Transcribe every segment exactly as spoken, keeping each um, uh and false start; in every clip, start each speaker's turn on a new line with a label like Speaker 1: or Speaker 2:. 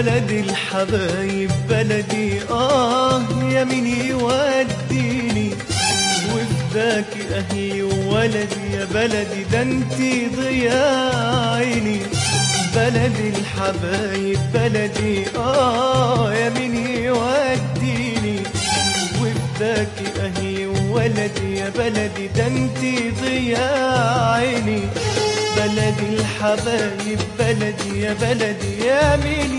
Speaker 1: بلدي الحبايب بلدي آه يا مين يوديني وفداكي أهلي وولدي يا بلدي ده انتي ضياء عيني. بلدي الحبايب بلدي آه يا مين يوديني وفداكي أهلي وولدي يا بلدي ده انتي ضياء عيني. بلدي الحبايب بلدي يا بلدي يا مين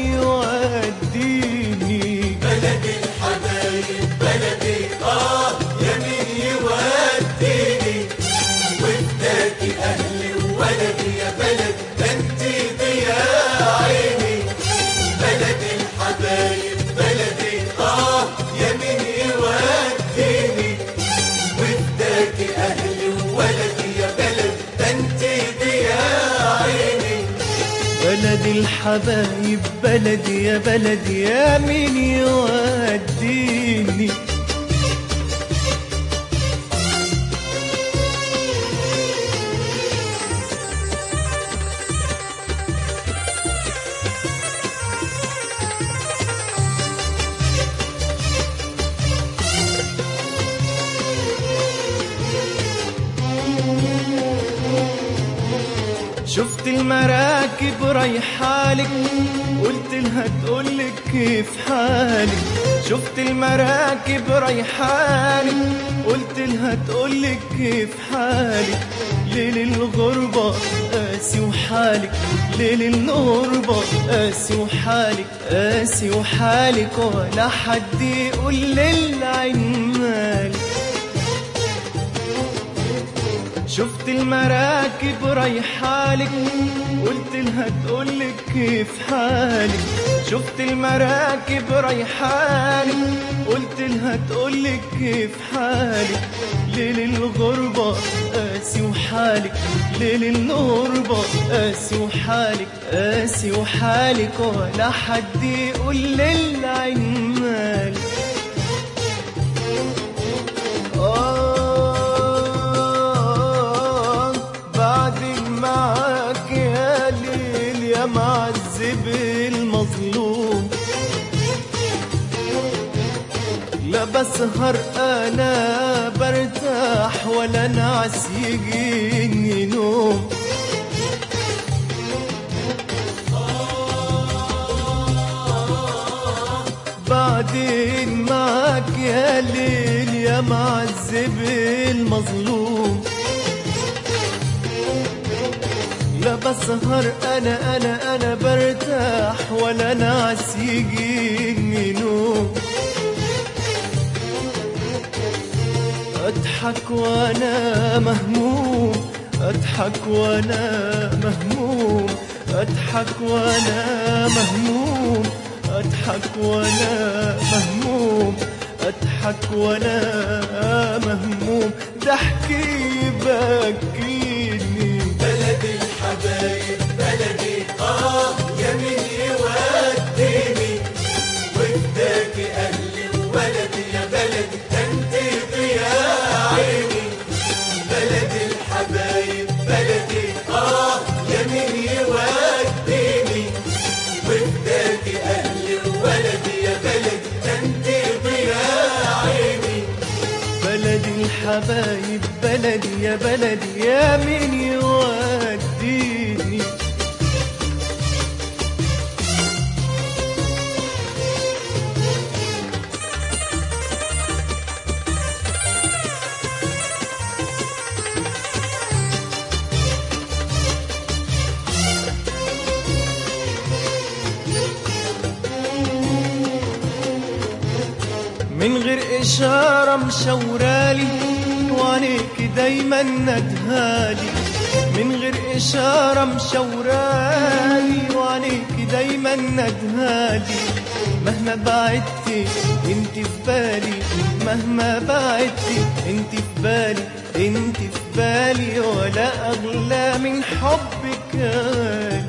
Speaker 1: يوديني.
Speaker 2: بلدي الحبايب بلدي آه يا مين يوديني وفداكي أهلي وولدي يا بلد ده انتي ضياء عيني. بلدي الحبايب بلدي آه يا مين يوديني وفداكي أهلي وولدي يا بلد ده انتي ضياء عيني.
Speaker 1: بلدي الحبايب بلدي يا بلدي يا مين يوديني. شفت المراكب رايحالك قلت لها تقولك كيف حالك. شفت المراكب رايحالك قلت لها تقولك كيف حالك. ليل الغربة قاسي وحالك ليل الغربة قاسي وحالك قاسي وحالك ولا حد يقول للعين مالك. شفت المراكب رايحالك قلت لها تقولك كيف حالك. شفت المراكب رايحالك قلت لها تقولك كيف حالك. ليل الغربة قاسي وحالك ليل الغربة قاسي وحالك قاسي وحالك ولا حد يقول للعين مالك. معذب المظلوم لا بسهر انا برتاح ولا نعس يجيني نوم. بعدين معاك يا ليل يا معذب المظلوم لا بسهر أنا أنا أنا برتاح ولا نعس يجيني نوم. أضحك وأنا مهموم أضحك وأنا مهموم أضحك وأنا مهموم أضحك وأنا مهموم أضحك وأنا مهموم ضحكي يبكيني.
Speaker 2: بلدي الحبايب بلدي آه يا مين يوديني وفداكي أهلي وولدي يا بلدي أنتي ضياء عيني. بلدي الحبايب بلدي آه يا مين يوديني وفداكي أهلي وولدي يا بلدي أنتي ضياء عيني.
Speaker 1: بلدي الحبايب بلدي يا بلدي يا مين يوديني. من غير إشارة مشورالي وعليك دايما ندهالي. من غير إشارة مشورالي وعليك دايما ندهالي. مهما بعدتي انت في بالي مهما بعدتي انت في بالي انت في بالي ولا أغلى من حبك غالي.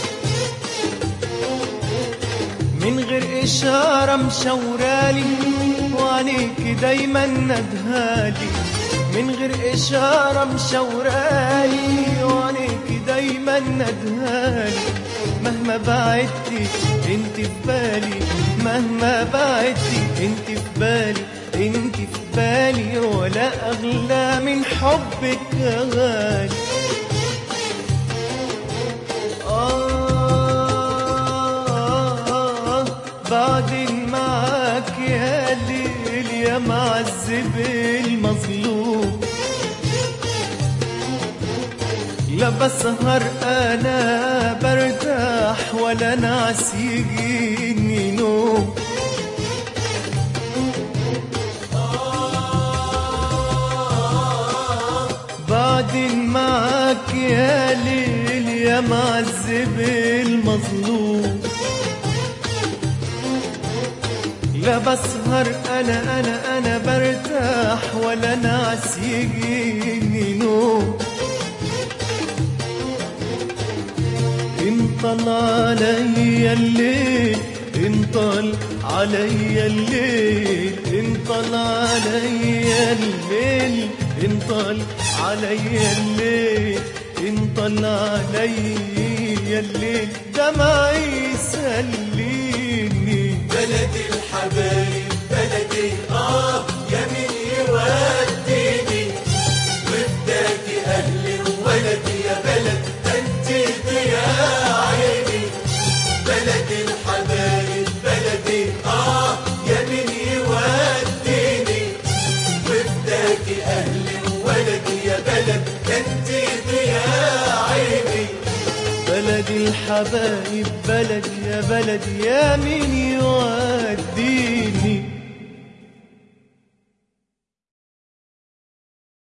Speaker 1: من غير إشارة مشورالي وعليك دايما ندهالي. من غير إشارة مشورالي وعليك دايما ندهالي. مهما بعدتي انت في بالي، مهما بعدتي انت في بالي، انت في بالي، ولا اغلى من حبك يا غالي. آه بعدين معاك يا ليل يا معذب المظلوم، لا بسهر انا برتاح ولا نعس يجيني نوم. بعدين معاك يا ليل يا معذب المظلوم، لا بسهر انا انا انا برتاح ولا نعس يجيني نوم. انطل عليا الليل، انطل عليا الليل، انطل عليا الليل، انطل عليا الليل، انطل عليا الليل، دمعي يسليني.
Speaker 2: بلدي الحبايب بلدي اه يا من يوديني، وفداكي اهلي وولدي يا بلد انت يا عيني. بلدي الحبايب بلدي اه يا من يوديني، وفداكي اهلي وولدي يا بلد انت يا عيني.
Speaker 1: بلدي الحبايب بلدي يا بلدي يا مين يوديني.